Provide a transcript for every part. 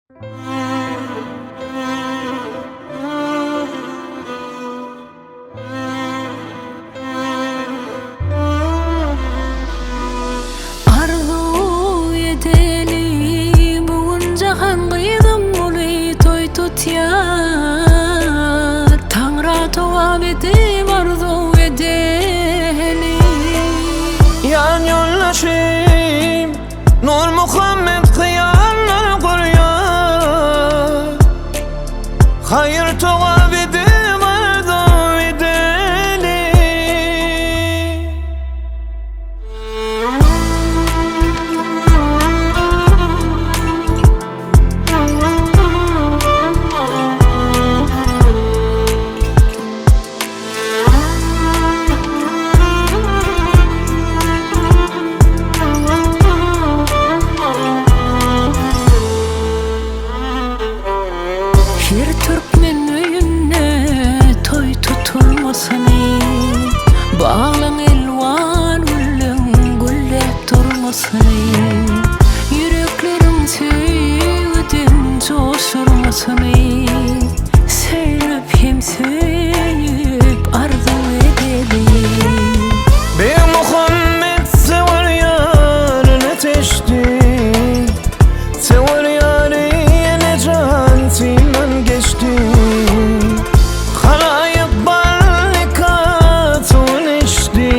Arzu edelim bugunca hangyzym uly toy tutýar. Taňra towap edip arzu edelim. Yan yollaşım Nur Muhammed kıyarlar kurýar. Hayır towap edip arzu edelim. Bir Türkmen öýünde toy tutulmasyny, bağlaň elwan güllüň güllep durmasyny, yürekleriň söýgüden joşurmasyny, seýlep hem söýüp arzu edelim. Bir Muhammed sever yarını teşti. Sever yarını cantinden geçti. Karayıp barrikatın içti.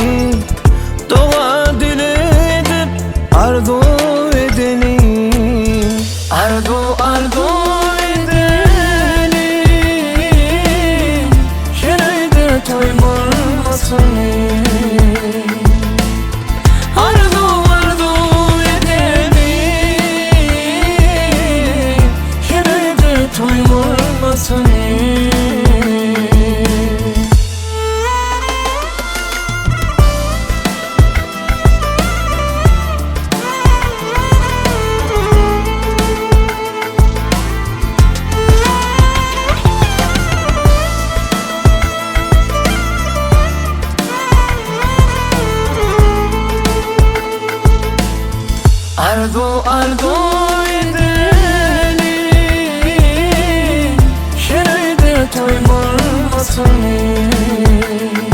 Doğa dili edip arzu edelim. Arzu edelim. Şeride toymanmasın. Arzu edelim. Şeride toymanmasın. Arzu edelim. Şeride toymanmasın.